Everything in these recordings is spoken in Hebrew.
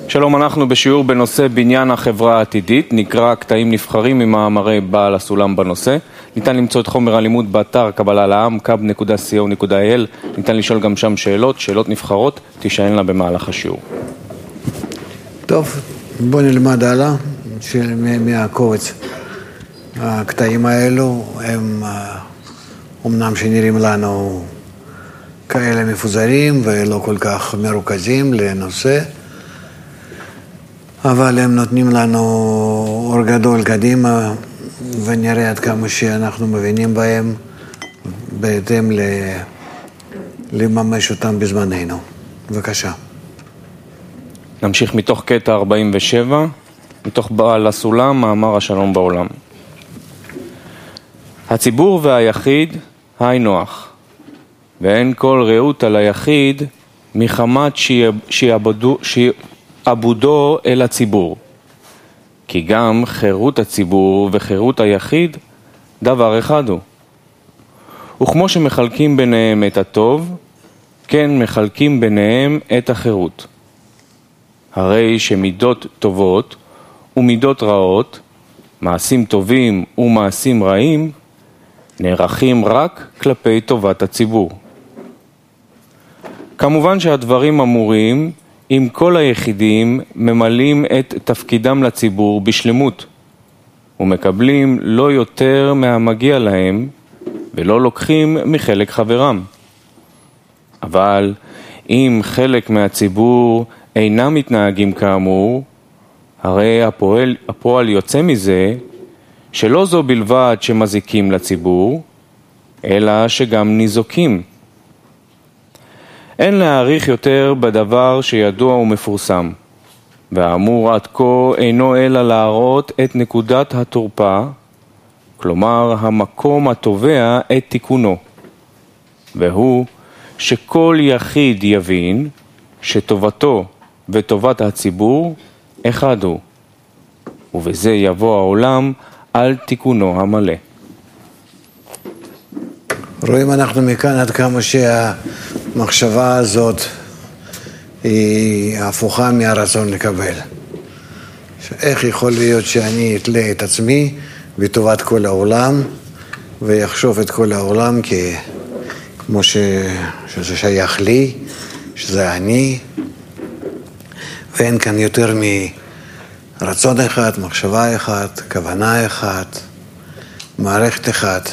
שלום, אנחנו בשיעור בנושא בניין החברה העתידית, נקרא קטעים נבחרים ממאמרי בעל הסולם בנושא. ניתן למצוא את חומר הלימוד באתר קבלה לעם, kab.co.il. ניתן לשאול גם שם שאלות נבחרות, תישאלנה במהלך השיעור. טוב, בוא נלמד הלאה מהקובץ. הקטעים האלו הם אמנם שנראים לנו כאלה מפוזרים ולא כל כך מרוכזים לנושא, אבל הם נותנים לנו אור גדול קדימה, ונראה עד כמה שאנחנו מבינים בהם בהתאם לממש אותם בזמננו. בבקשה. נמשיך מתוך קטע 47, מתוך בעל הסולם, מאמר השלום בעולם. הציבור והיחיד היינו-הך, ואין כל ראות על היחיד מחמת שעבודו אל הציבור. כי גם חירות הציבור וחירות היחיד דבר אחד הוא. וכמו שמחלקים ביניהם את הטוב, כן מחלקים ביניהם את החירות. הרי שמידות טובות ומידות רעות, מעשים טובים ומעשים רעים, נערכים רק כלפי טובת הציבור. כמובן שהדברים אמורים אם כל היחידים ממלאים את תפקידם לציבור בשלמות, ומקבלים לא יותר מהמגיע להם, ולא לוקחים מחלק חברם. אבל אם חלק מהציבור אינם מתנהגים כאמור, הרי הפועל יוצא מזה, שלא זו בלבד שמזיקים לציבור, אלא שגם ניזוקים. אין להעריך יותר בדבר שידוע ומפורסם, והאמור עד כה אינו אלא להראות את נקודת התורפה, כלומר המקום התובע את תיקונו, והוא שכל יחיד יבין שטובתו וטובת הציבור אחד הוא, ובזה יבוא העולם על תיקונו המלא. רואים אנחנו מכאן עד כמה שהמחשבה הזאת היא הפוכה מהרצון לקבל. איך יכול להיות שאני אתלה את עצמי בטובת כל העולם ויחשוב את כל העולם כמו שזה שייך לי, שזה אני, ואין כאן יותר מרצון אחד, מחשבה אחת, כוונה אחת, מערכת אחת.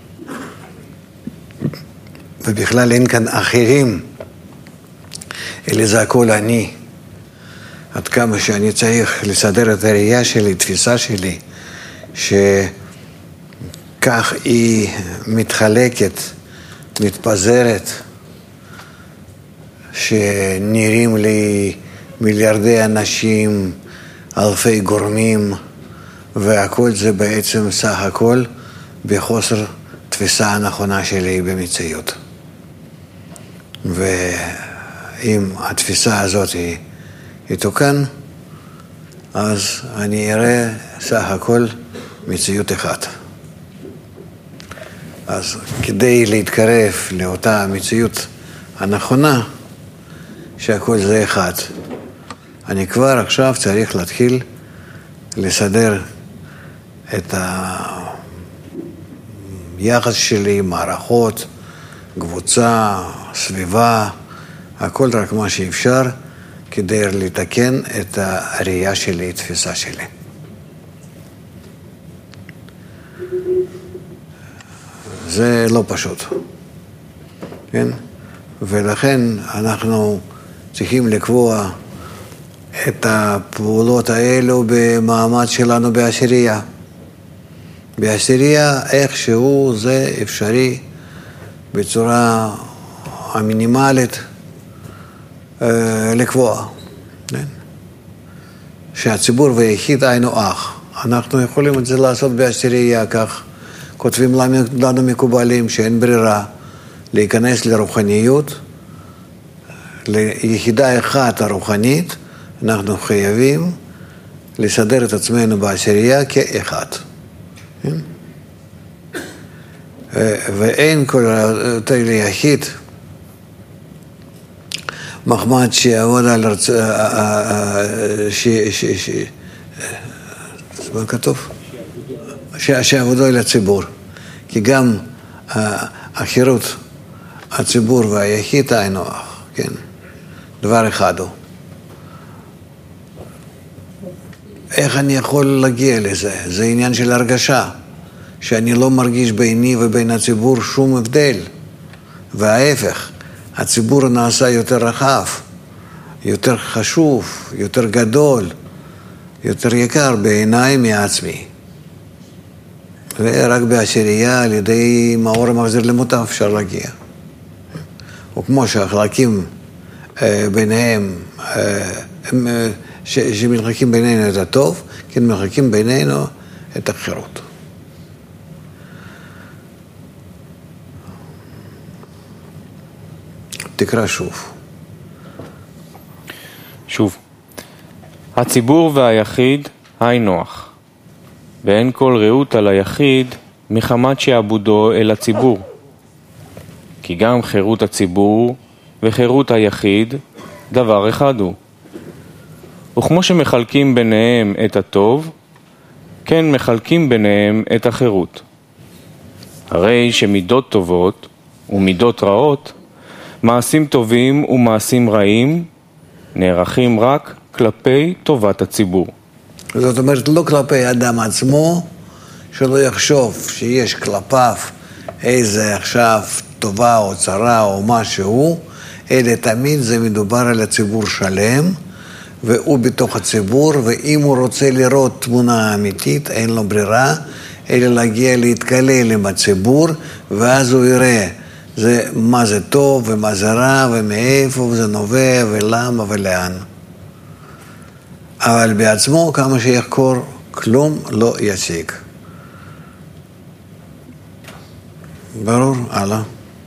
ובכלל אין כאן אחרים, אלא זה הכל אני. עד כמה שאני צריך לסדר את הראייה שלי, תפיסה שלי, שכך היא מתחלקת, מתפזרת, שנראים לי מיליארדי אנשים, אלפי גורמים, והכל זה בעצם סך הכל בחוסר תפיסה הנכונה שלי במציאות. ואם התפיסה הזאת היא תוקן, אז אני אראה סך הכל מציאות אחת. אז כדי להתקרב לאותה מציאות הנכונה, שהכל זה אחד, אני כבר עכשיו צריך להתחיל לסדר את היחס שלי, מערכות, קבוצה, סביבה, הכל רק מה שאפשר כדי לתקן את הראייה שלי, תפיסה שלי. זה לא פשוט, כן? ולכן אנחנו צריכים לקבוע את הפעולות האלו במעמד שלנו בעשירייה. בעשירייה איכשהו זה אפשרי בצורה המינימלית לקבוע, כן? שהציבור והיחיד היינו-הך. אנחנו יכולים את זה לעשות בעשירייה, כך כותבים לנו מקובלים שאין ברירה להיכנס לרוחניות, ליחידה אחת הרוחנית, אנחנו חייבים לסדר את עצמנו בעשירייה כאחד. כן? ואין כל ליחיד מחמד שיעבוד על מה כתוב? שיעבודו על הציבור. כי גם החירות, הציבור והיחיד היינו, כן, דבר אחד הוא. איך אני יכול להגיע לזה? זה עניין של הרגשה, שאני לא מרגיש ביני ובין הציבור שום הבדל. וההפך, הציבור נעשה יותר רחב, יותר חשוב, יותר גדול, יותר יקר בעיניי מעצמי. ורק בעשירייה, על ידי מאור המחזיר למוטב אפשר להגיע. וכמו שהחלקים ביניהם, שמלחקים בינינו את הטוב, כן מלחקים בינינו את החירות. תקרא שוב. שוב. הציבור והיחיד היינו הך, ואין כל ראות על היחיד מחמת שעבודו אל הציבור. כי גם חירות הציבור וחירות היחיד דבר אחד הוא. וכמו שמחלקים ביניהם את הטוב, כן מחלקים ביניהם את החירות. הרי שמידות טובות ומידות רעות, מעשים טובים ומעשים רעים, נערכים רק כלפי טובת הציבור. זאת אומרת, לא כלפי אדם עצמו, שלא יחשוב שיש כלפיו איזה עכשיו טובה או צרה או משהו, אלא תמיד זה מדובר על הציבור שלם, והוא בתוך הציבור, ואם הוא רוצה לראות תמונה אמיתית, אין לו ברירה, אלא להגיע להתקלל עם הציבור, ואז הוא יראה מה זה טוב ומה זה רע ומאיפה זה נובע ולמה ולאן. אבל בעצמו כמה שיחקור כלום לא ישיג. ברור? הלאה.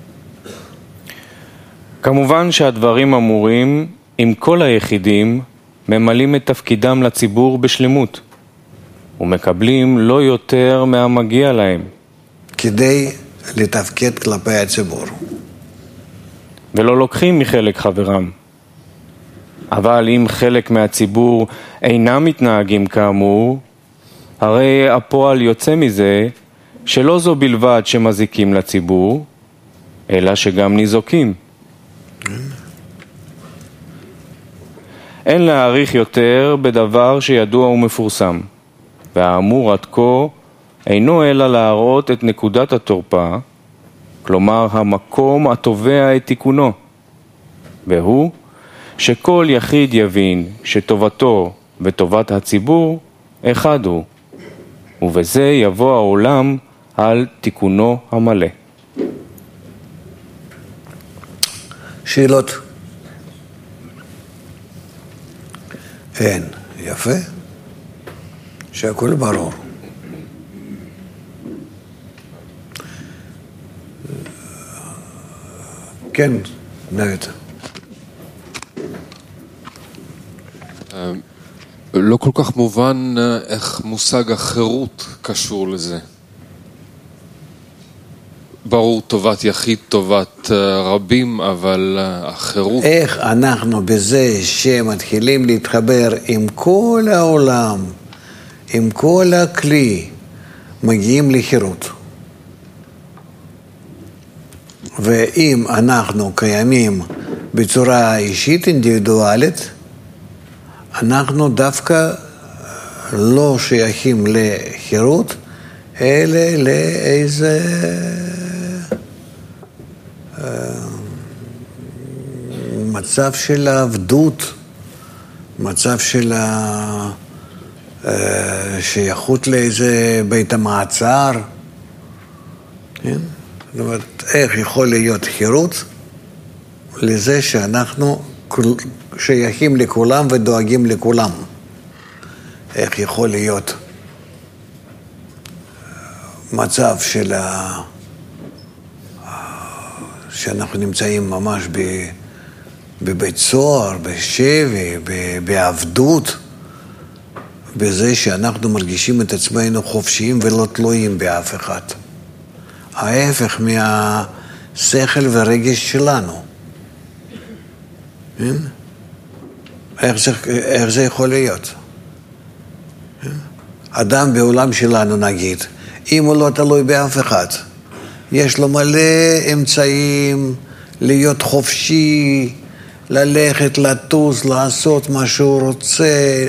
כמובן שהדברים אמורים עם כל היחידים ממלאים את תפקידם לציבור בשלמות ומקבלים לא יותר מהמגיע להם. כדי לתפקד כלפי הציבור. ולא לוקחים מחלק חברם. אבל אם חלק מהציבור אינם מתנהגים כאמור, הרי הפועל יוצא מזה שלא זו בלבד שמזיקים לציבור, אלא שגם ניזוקים. אין להעריך יותר בדבר שידוע ומפורסם, והאמור עד כה אינו אלא להראות את נקודת התורפה, כלומר המקום התובע את תיקונו, והוא שכל יחיד יבין שטובתו וטובת הציבור אחד הוא, ובזה יבוא העולם על תיקונו המלא. שאלות? אין. יפה. שהכל ברור. כן, נהד. לא כל כך מובן איך מושג החירות קשור לזה. ברור טובת יחיד, טובת רבים, אבל החירות... איך אנחנו בזה שמתחילים להתחבר עם כל העולם, עם כל הכלי, מגיעים לחירות. ואם אנחנו קיימים בצורה אישית אינדיבידואלית, אנחנו דווקא לא שייכים לחירות, אלא לאיזה מצב של העבדות, מצב של שייכות לאיזה בית המעצר. כן? זאת אומרת, איך יכול להיות חירות? לזה שאנחנו שייכים לכולם ודואגים לכולם. איך יכול להיות מצב של שאנחנו נמצאים ממש בבית סוהר, בשבי, בעבדות, בזה שאנחנו מרגישים את עצמנו חופשיים ולא תלויים באף אחד. ההפך מהשכל ורגש שלנו. איך זה יכול להיות? אדם בעולם שלנו נגיד, אם הוא לא תלוי באף אחד, יש לו מלא אמצעים להיות חופשי, ללכת, לטוס, לעשות מה שהוא רוצה,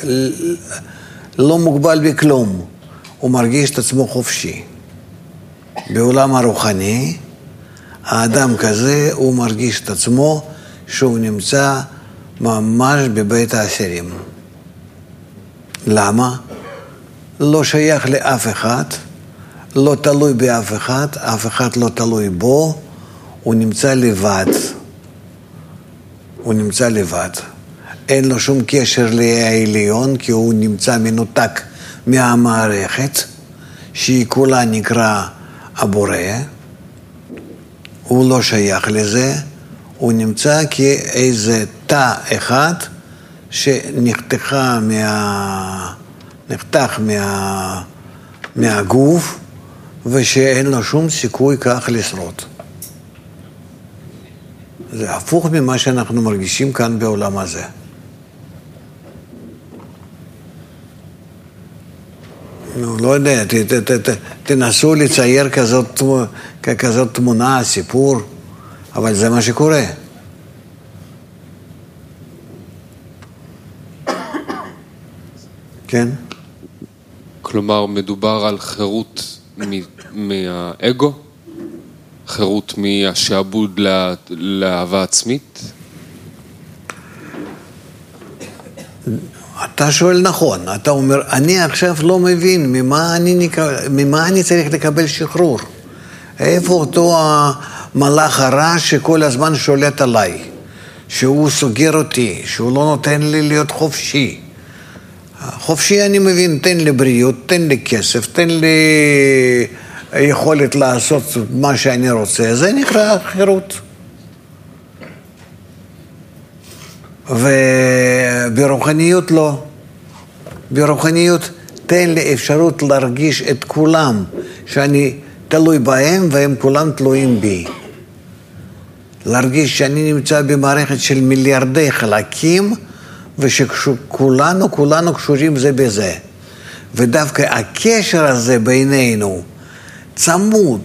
לא מוגבל בכלום. הוא מרגיש את עצמו חופשי. בעולם הרוחני, האדם כזה, הוא מרגיש את עצמו שהוא נמצא ממש בבית האסירים. למה? לא שייך לאף אחד, לא תלוי באף אחד, אף אחד לא תלוי בו, הוא נמצא לבד. הוא נמצא לבד. אין לו שום קשר לעליון, כי הוא נמצא מנותק מהמערכת, שהיא כולה נקרא הבורא. הוא לא שייך לזה, הוא נמצא כאיזה תא אחד שנחתך מהגוף, ושאין לו שום סיכוי כך לשרוד. זה הפוך ממה שאנחנו מרגישים כאן בעולם הזה. לא יודע, תנסו לצייר כזאת תמונה, סיפור, אבל זה מה שקורה. כן? כלומר, מדובר על חירות מהאגו? חירות מהשעבוד לאהבה עצמית? אתה שואל נכון, אתה אומר, אני עכשיו לא מבין ממה אני צריך לקבל שחרור. איפה אותו המלאך הרע שכל הזמן שולט עליי, שהוא סוגר אותי, שהוא לא נותן לי להיות חופשי. חופשי אני מבין, תן לי בריאות, תן לי כסף, תן לי יכולת לעשות מה שאני רוצה, זה נקרא חירות. וברוחניות לא. ברוחניות תן לי אפשרות להרגיש את כולם, שאני תלוי בהם והם כולם תלויים בי. להרגיש שאני נמצא במערכת של מיליארדי חלקים, ושכולנו קשורים זה בזה. ודווקא הקשר הזה בינינו צמוד,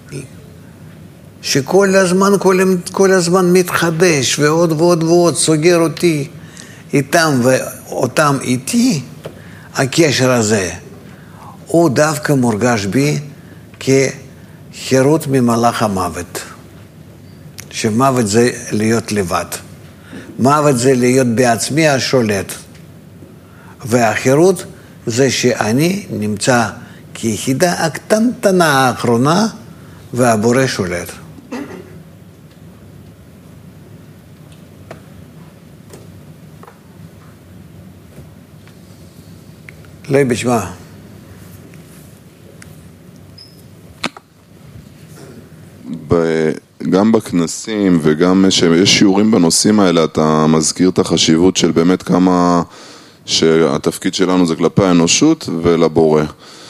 שכל הזמן מתחדש ועוד ועוד ועוד, סוגר אותי איתם ואותם איתי, הקשר הזה הוא דווקא מורגש בי כחירות ממלאך המוות. שמוות זה להיות לבד. מוות זה להיות בעצמי השולט. והחירות זה שאני נמצא כיחידה הקטנטנה האחרונה והבורא שולט. לא בשמה. גם בכנסים וגם שיש שיעורים בנושאים האלה, אתה מזכיר את החשיבות של באמת כמה שהתפקיד שלנו זה כלפי האנושות ולבורא.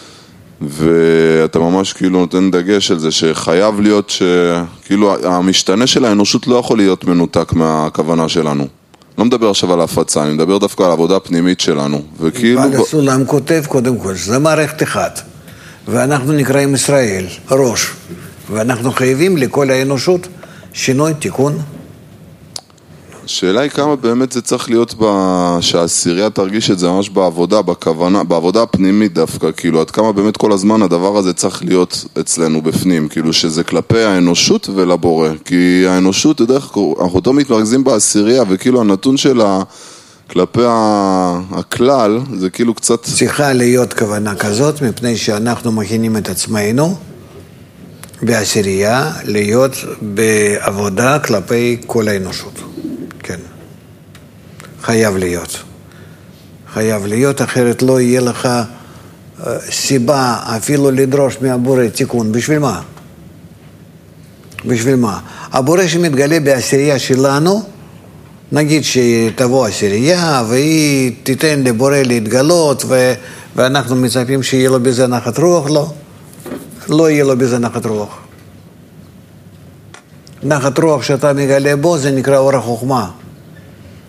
ואתה ממש כאילו נותן דגש על זה שחייב להיות שכאילו המשתנה של האנושות לא יכול להיות מנותק מהכוונה שלנו. לא מדבר עכשיו על ההפצה, אני מדבר דווקא על העבודה הפנימית שלנו. וכאילו... בעל הסולם כותב קודם כל, זה מערכת אחת. ואנחנו נקראים ישראל, ראש. ואנחנו חייבים לכל האנושות שינוי, תיקון. השאלה היא כמה באמת זה צריך להיות שהעשירייה תרגיש את זה ממש בעבודה, בכוונה, בעבודה הפנימית דווקא, כאילו עד כמה באמת כל הזמן הדבר הזה צריך להיות אצלנו בפנים, כאילו שזה כלפי האנושות ולבורא, כי האנושות, אנחנו תמיד מתרכזים בעשירייה, וכאילו הנתון שלה כלפי הכלל, זה כאילו קצת... צריכה להיות כוונה כזאת, מפני שאנחנו מכינים את עצמנו, בעשירייה, להיות בעבודה כלפי כל האנושות. כן. חייב להיות. חייב להיות, אחרת לא יהיה לך סיבה אפילו לדרוש מהבורא תיקון. בשביל מה? בשביל מה? הבורא שמתגלה בעשירייה שלנו, נגיד שתבוא עשירייה והיא תיתן לבורא להתגלות ואנחנו מצפים שיהיה לו בזה נחת רוח, לא. לא יהיה לו בזה נחת רוח. נחת רוח שאתה מגלה בו זה נקרא אור החוכמה.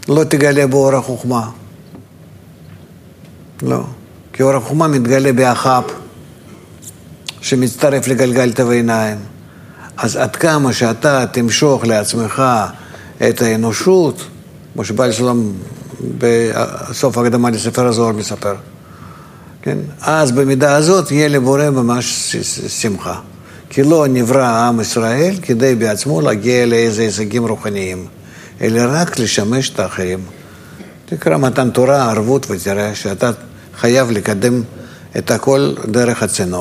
לא תגלה בו אור החוכמה. לא. כי אור החוכמה מתגלה באחאב, שמצטרף לגלגל תבעיניים. אז עד כמה שאתה תמשוך לעצמך את האנושות, כמו שבעל סולם בסוף הקדמה לספר הזוהר מספר, כן? אז במידה הזאת יהיה לבורא ממש שמחה. כי לא נברא עם ישראל כדי בעצמו להגיע לאיזה הישגים רוחניים, אלא רק לשמש את האחרים. תקרא מתן תורה, ערבות, ותראה שאתה חייב לקדם את הכל דרך הצינור.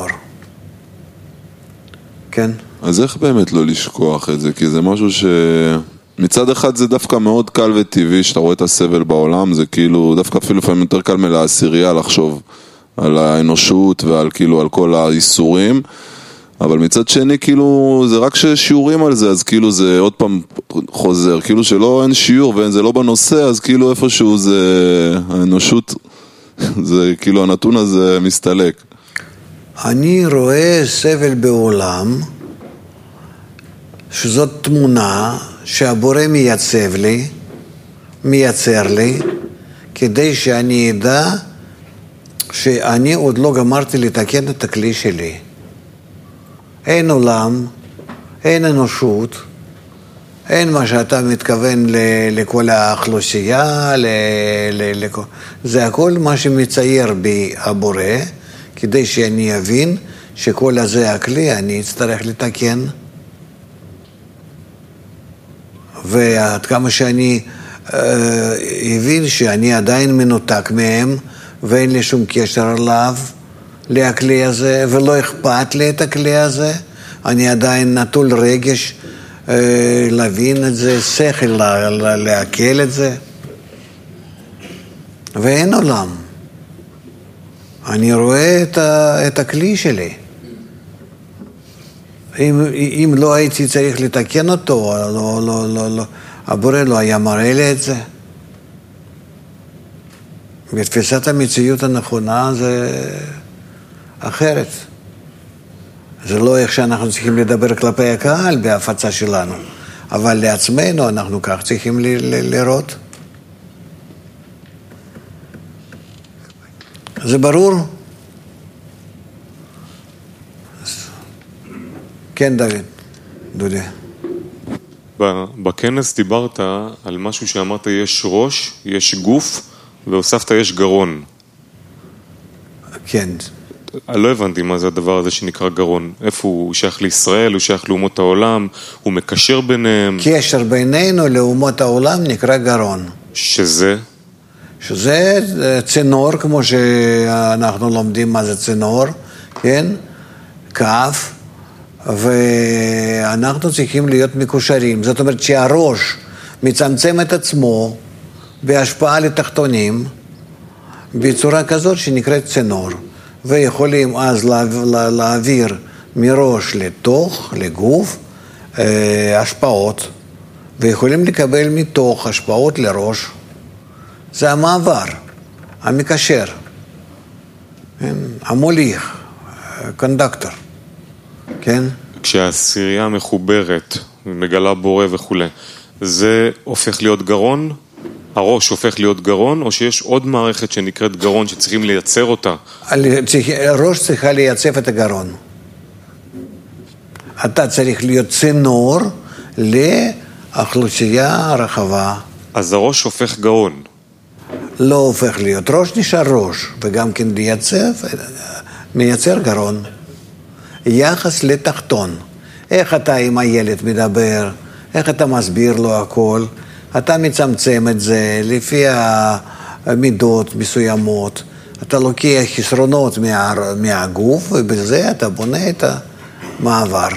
כן? אז איך באמת לא לשכוח את זה? כי זה משהו מצד אחד זה דווקא מאוד קל וטבעי, שאתה רואה את הסבל בעולם, זה כאילו דווקא אפילו לפעמים יותר קל מלעשירייה לחשוב על האנושות ועל כאילו על כל האיסורים, אבל מצד שני כאילו זה רק ששיעורים על זה, אז כאילו זה עוד פעם חוזר, כאילו שלא אין שיעור וזה לא בנושא, אז כאילו איפשהו זה האנושות, זה כאילו הנתון הזה מסתלק. אני רואה סבל בעולם, שזאת תמונה שהבורא מייצר לי, כדי שאני אדע שאני עוד לא גמרתי לתקן את הכלי שלי. אין עולם, אין אנושות, אין מה שאתה מתכוון לכל האוכלוסייה, זה הכל מה שמצייר בי הבורא, כדי שאני אבין שכל הזה הכלי אני אצטרך לתקן. ועד כמה שאני הבין שאני עדיין מנותק מהם, ואין לי שום קשר אליו, לכלי הזה, ולא אכפת לי את הכלי הזה, אני עדיין נטול רגש להבין את זה, שכל להקל את זה, ואין עולם. אני רואה את הכלי שלי. אם לא הייתי צריך לתקן אותו, הבורא לא היה מראה לי את זה. בתפיסת המציאות הנכונה זה אחרת. זה לא איך שאנחנו צריכים לדבר כלפי הקהל בהפצה שלנו, אבל לעצמנו אנחנו כך צריכים לראות. זה ברור? כן, דודי. בכנס דיברת על משהו שאמרת, יש ראש, יש גוף, והוספת יש גרון. כן. לא הבנתי מה זה הדבר הזה שנקרא גרון. איפה הוא שייך לישראל, הוא שייך לאומות העולם, הוא מקשר ביניהם. קשר בינינו לאומות העולם נקרא גרון. שזה? שזה צינור, כמו שאנחנו לומדים מה זה צינור, כן? כף, ואנחנו צריכים להיות מקושרים. זאת אומרת שהראש מצמצם את עצמו בהשפעה לתחתונים, בצורה כזאת שנקראת צינור. ויכולים אז להעביר מראש לתוך, לגוף, השפעות, ויכולים לקבל מתוך השפעות לראש. זה המעבר, המקשר, המוליך, קונדקטור, כן? כשהעשירייה מחוברת, מגלה בורא וכו', זה הופך להיות גרון? הראש הופך להיות גרון, או שיש עוד מערכת שנקראת גרון שצריכים לייצר אותה? הראש צריכה לייצב את הגרון. אתה צריך להיות צינור לאוכלוסייה הרחבה. אז הראש הופך גרון? לא הופך להיות. ראש נשאר ראש, וגם כן מייצר גרון. יחס לתחתון. איך אתה עם הילד מדבר, איך אתה מסביר לו הכל, אתה מצמצם את זה לפי המידות מסוימות, אתה לוקח חסרונות מהגוף, ובזה אתה בונה את המעבר.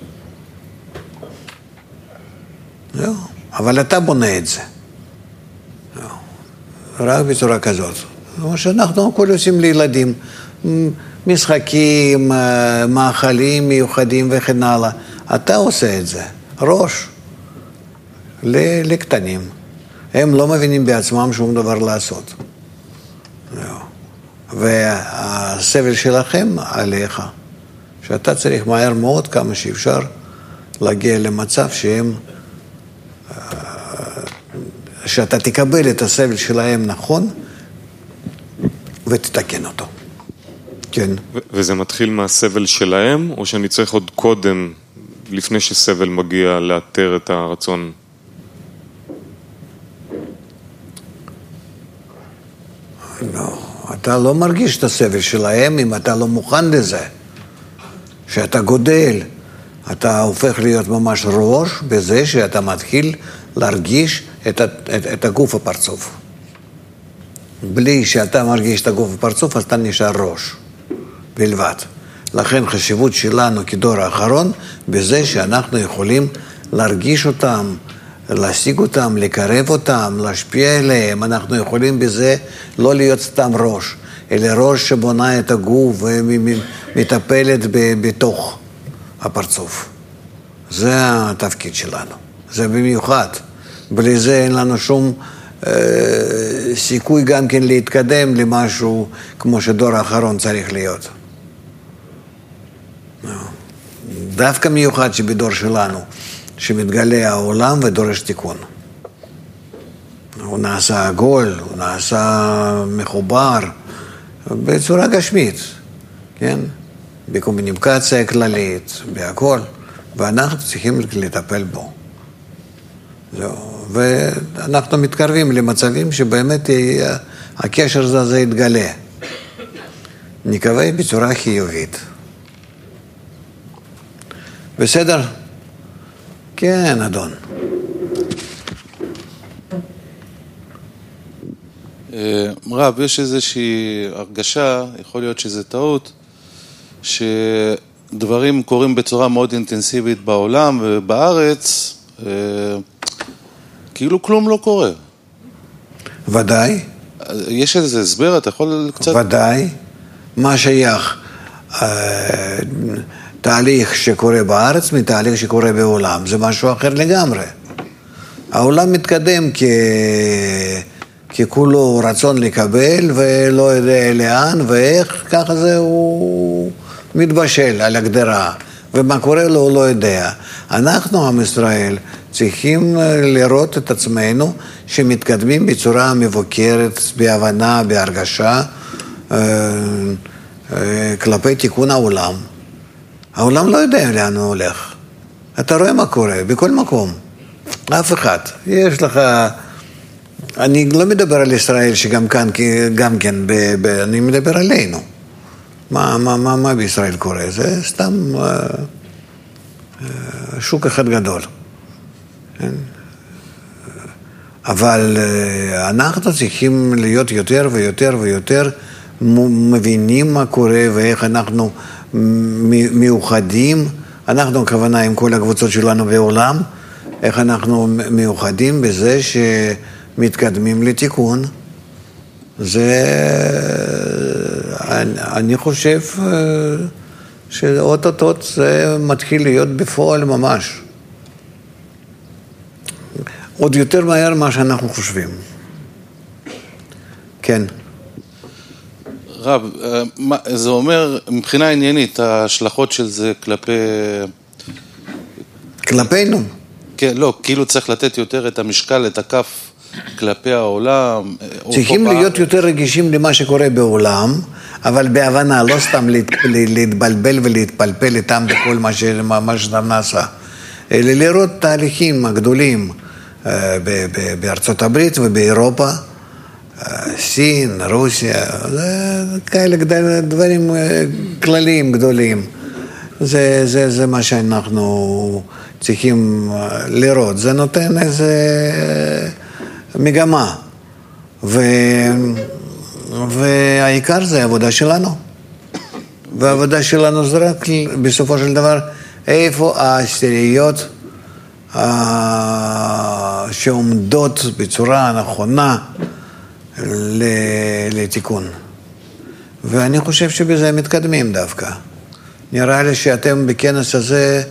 אבל אתה בונה את זה. רק בצורה כזאת. כמו שאנחנו הכל עושים לילדים, משחקים, מאכלים מיוחדים וכן הלאה. אתה עושה את זה, ראש. לקטנים. הם לא מבינים בעצמם שום דבר לעשות. והסבל שלכם עליך, שאתה צריך מהר מאוד כמה שאפשר להגיע למצב שאתה תקבל את הסבל שלהם נכון, ותתקן אותו. כן. וזה מתחיל מהסבל שלהם, או שאני צריך עוד קודם, לפני שסבל מגיע, לאתר את הרצון? לא, אתה לא מרגיש את הסבל שלהם אם אתה לא מוכן לזה. שאתה גודל, אתה הופך להיות ממש ראש בזה שאתה מתחיל להרגיש את הגוף הפרצוף. בלי שאתה מרגיש את הגוף הפרצוף, אז אתה נשאר ראש בלבד. לכן חשיבות שלנו כדור האחרון, בזה שאנחנו יכולים להרגיש אותם, להשיג אותם, לקרב אותם, להשפיע עליהם. אנחנו יכולים בזה לא להיות סתם ראש, אלא ראש שבונה את הגוף ומטפלת בתוך הפרצוף. זה התפקיד שלנו. זה במיוחד. בלי זה אין לנו שום סיכוי גם כן להתקדם למשהו כמו שדור האחרון צריך להיות. דווקא מיוחד שבדור שלנו, שמתגלה העולם ודורש תיקון. הוא נעשה עגול, הוא נעשה מחובר, בצורה גשמית, כן? בקומוניקציה כללית, בהכל, ואנחנו צריכים לטפל בו. ואנחנו מתקרבים למצבים שבאמת הקשר הזה יתגלה. נקווה בצורה חיובית. בסדר? כן, אדון. רב, יש איזושהי הרגשה, יכול להיות שזה טעות, שדברים קורים בצורה מאוד אינטנסיבית בעולם ובארץ, כאילו כלום לא קורה. ודאי. יש איזה הסבר, אתה יכול קצת... ודאי. מה שייך תהליך שקורה בארץ מתהליך שקורה בעולם, זה משהו אחר לגמרי. העולם מתקדם ככולו רצון לקבל ולא יודע לאן ואיך, ככה זה הוא מתבשל על הגדרה, ומה קורה לו הוא לא יודע. אנחנו, עם ישראל, צריכים לראות את עצמנו שמתקדמים בצורה מבוקרת, בהבנה, בהרגשה, כלפי תיקון העולם. העולם לא יודע לאן הוא הולך. אתה רואה מה קורה בכל מקום. אף אחד. יש לך... אני לא מדבר על ישראל שגם כאן, גם כן, אני מדבר עלינו. מה בישראל קורה? זה סתם שוק אחד גדול. אבל אנחנו צריכים להיות יותר ויותר ויותר מבינים מה קורה ואיך אנחנו מיוחדים. אנחנו הכוונה עם כל הקבוצות שלנו בעולם, איך אנחנו מיוחדים בזה שמתקדמים לתיקון. זה, אני חושב שאוטוטוט זה מתחיל להיות בפועל ממש. עוד יותר מהר מה שאנחנו חושבים. כן. רב, זה אומר, מבחינה עניינית, ההשלכות של זה כלפינו? כן, לא, כאילו צריך לתת יותר את המשקל, את הכף כלפי העולם. צריכים להיות יותר רגישים למה שקורה בעולם, אבל בהבנה, לא סתם להתבלבל ולהתפלפל איתם בכל מה שאתה נעשה. אלא לראות תהליכים הגדולים בארצות הברית ובאירופה, סין, רוסיה, כאלה דברים כלליים גדולים. זה מה שאנחנו צריכים לראות. זה נותן איזה מגמה. והעיקר זה העבודה שלנו. והעבודה שלנו זה רק בסופו של דבר איפה העשיריות שעומדות בצורה נכונה לתיקון. ואני חושב שבזה מתקדמים דווקא. נראה לי שאתם בכנס הזה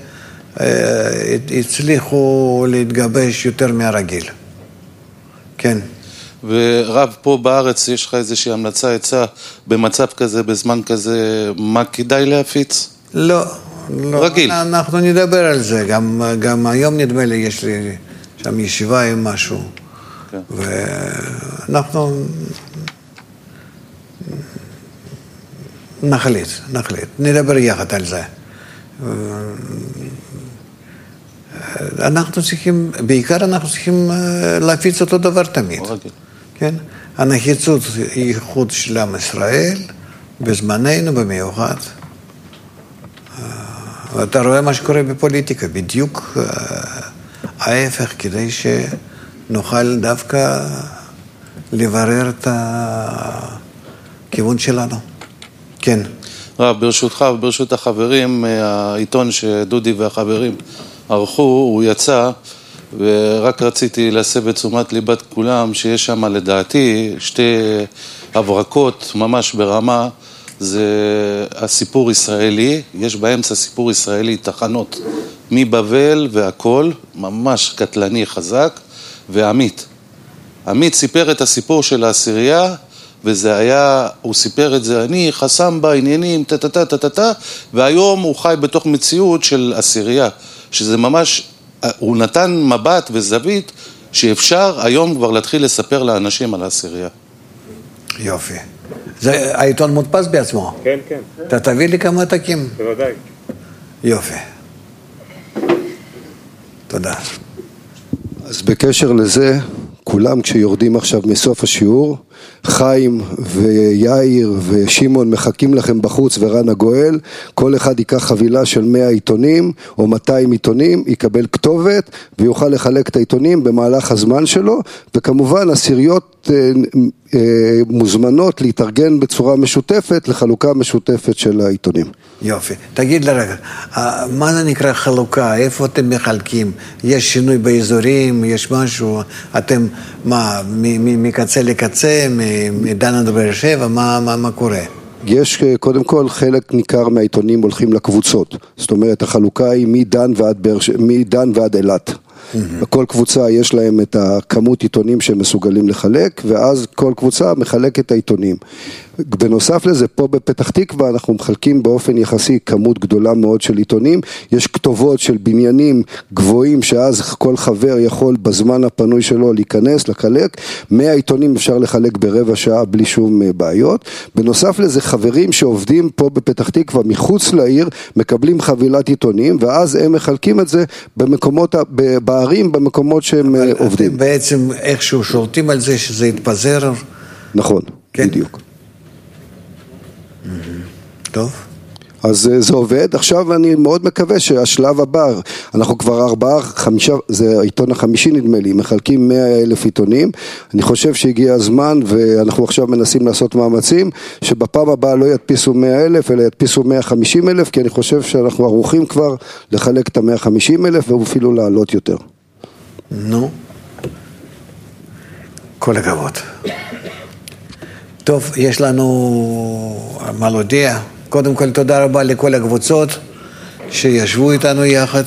הצליחו להתגבש יותר מהרגיל. כן. ורב, פה בארץ יש לך איזושהי המלצה, עצה במצב כזה, בזמן כזה, מה כדאי להפיץ? לא. רגיל. אנחנו נדבר על זה. גם היום נדמה לי יש לי שם ישיבה עם משהו ואנחנו נחליט, נדבר יחד על זה. אנחנו צריכים, בעיקר אנחנו צריכים להפיץ אותו דבר תמיד. כן? הנחיצות היא ייחוד של עם ישראל, בזמננו במיוחד. ואתה רואה מה שקורה בפוליטיקה, בדיוק ההפך, כדי שנוכל דווקא לברר את הכיוון שלנו. כן. רב, ברשותך וברשות החברים, העיתון שדודי והחברים ערכו, הוא יצא, ורק רציתי להסב את תשומת ליבת כולם, שיש שם לדעתי שתי הברקות ממש ברמה, זה הסיפור ישראלי, יש באמצע סיפור ישראלי, תחנות מבבל והכל, ממש קטלני חזק, ועמית. עמית סיפר את הסיפור של העשירייה, וזה היה, הוא סיפר את זה, אני חסם בעניינים, והיום הוא חי בתוך מציאות של עשירייה, שזה ממש, הוא נתן מבט וזווית, שאפשר היום כבר להתחיל לספר לאנשים על העשירייה. יופי. זה העיתון מודפס בעצמו? כן, כן. אתה תביא לי כמה עתקים? בוודאי. יופי. תודה. אז בקשר לזה, כולם כשיורדים עכשיו מסוף השיעור, חיים ויאיר ושימון מחכים לכם בחוץ ורן הגואל, כל אחד ייקח חבילה של 100 עיתונים או 200 עיתונים, יקבל כתובת ויוכל לחלק את העיתונים במהלך הזמן שלו, וכמובן עשיריות מוזמנות להתארגן בצורה משותפת לחלוקה משותפת של העיתונים. יופי. תגיד לרגע, מה זה נקרא חלוקה? איפה אתם מחלקים? יש שינוי באזורים? יש משהו? אתם, מה, מקצה לקצה, מדן עד באר שבע? מה קורה? יש קודם כל חלק ניכר מהעיתונים הולכים לקבוצות. זאת אומרת, החלוקה היא מדן ועד אילת. בכל קבוצה יש להם את הכמות עיתונים שהם מסוגלים לחלק, ואז כל קבוצה מחלקת את העיתונים. בנוסף לזה, פה בפתח תקווה אנחנו מחלקים באופן יחסי כמות גדולה מאוד של עיתונים, יש כתובות של בניינים גבוהים שאז כל חבר יכול בזמן הפנוי שלו להיכנס, לחלק, 100 עיתונים אפשר לחלק ברבע שעה בלי שום בעיות. בנוסף לזה, חברים שעובדים פה בפתח תקווה מחוץ לעיר, מקבלים חבילת עיתונים, ואז הם מחלקים את זה במקומות, בערים, במקומות שהם עובדים. אתם בעצם איכשהו שורטים על זה שזה יתפזר? נכון, כן? בדיוק. טוב. אז זה עובד. עכשיו אני מאוד מקווה שהשלב הבא, אנחנו כבר 4-5, זה העיתון ה-50 נדמה לי, מחלקים 100,000 עיתונים. אני חושב שהגיע הזמן, ואנחנו עכשיו מנסים לעשות מאמצים, שבפעם הבאה לא ידפיסו 100,000, אלא ידפיסו 150,000, כי אני חושב שאנחנו ערוכים כבר לחלק את ה-150,000, ואפילו לעלות יותר. נו, כל הכבוד. טוב, יש לנו מה להודיע. קודם כל, תודה רבה לכל הקבוצות שישבו איתנו יחד.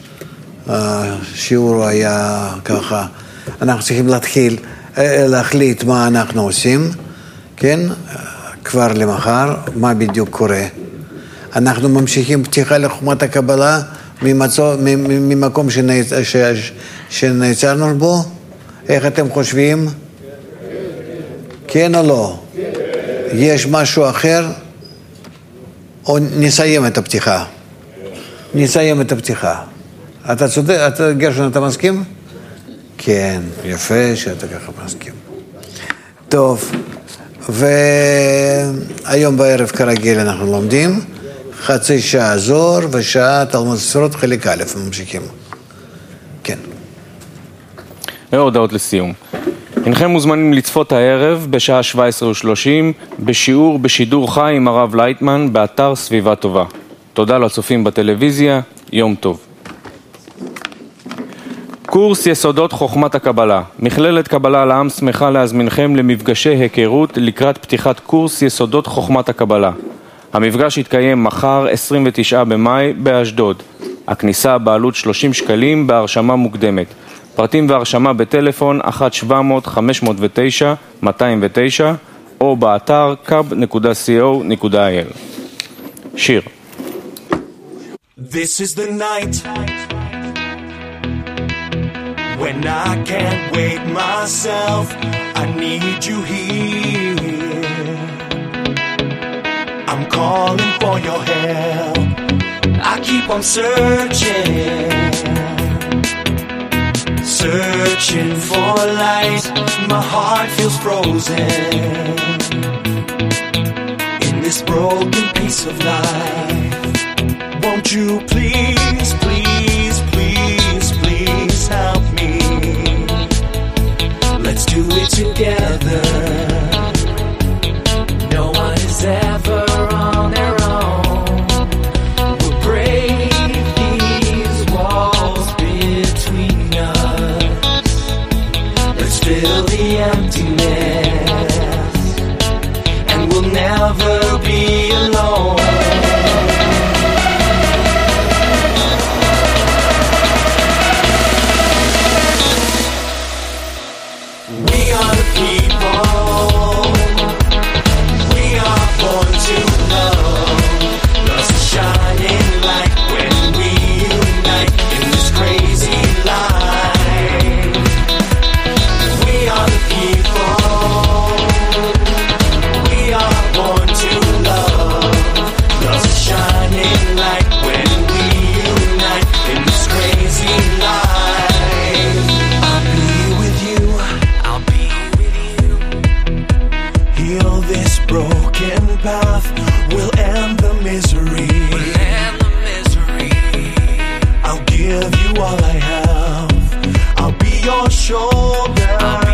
השיעור היה ככה, אנחנו צריכים להחליט מה אנחנו עושים, כן? כבר למחר, מה בדיוק קורה. אנחנו ממשיכים פתיחה לחוכמת הקבלה ממקום שנעצרנו בו. איך אתם חושבים? כן או לא? יש משהו אחר? או נסיים את הפתיחה? נסיים את הפתיחה. אתה צודק, גרשון, אתה מסכים? כן, יפה שאתה ככה מסכים. טוב, והיום בערב כרגיל אנחנו לומדים, חצי שעה זוהר ושעה תלמוד ספרות חלק א', ממשיכים. כן. הודעות לסיום. אינכם מוזמנים לצפות הערב בשעה 17:30 בשיעור בשידור חי עם הרב לייטמן באתר סביבה טובה. תודה לצופים בטלוויזיה, יום טוב. קורס יסודות חוכמת הקבלה. מכללת קבלה לעם שמחה להזמינכם למפגשי היכרות לקראת פתיחת קורס יסודות חוכמת הקבלה. המפגש יתקיים מחר 29 במאי באשדוד. הכניסה בעלות 30 שקלים בהרשמה מוקדמת. פרטים והרשמה בטלפון 1-700-509-209 או באתר kab.co.il. שיר. This is the night when I can't wait myself, I need you here. I'm calling for your help. I keep on searching for light. My heart feels frozen in this broken piece of life. Won't you please, please, please, please help me? Let's do it together. No one is ever on their own. We'll break these walls between us. Let's fill the emptiness, and we'll never be alone. I'll give you all I have. I'll be your shoulder.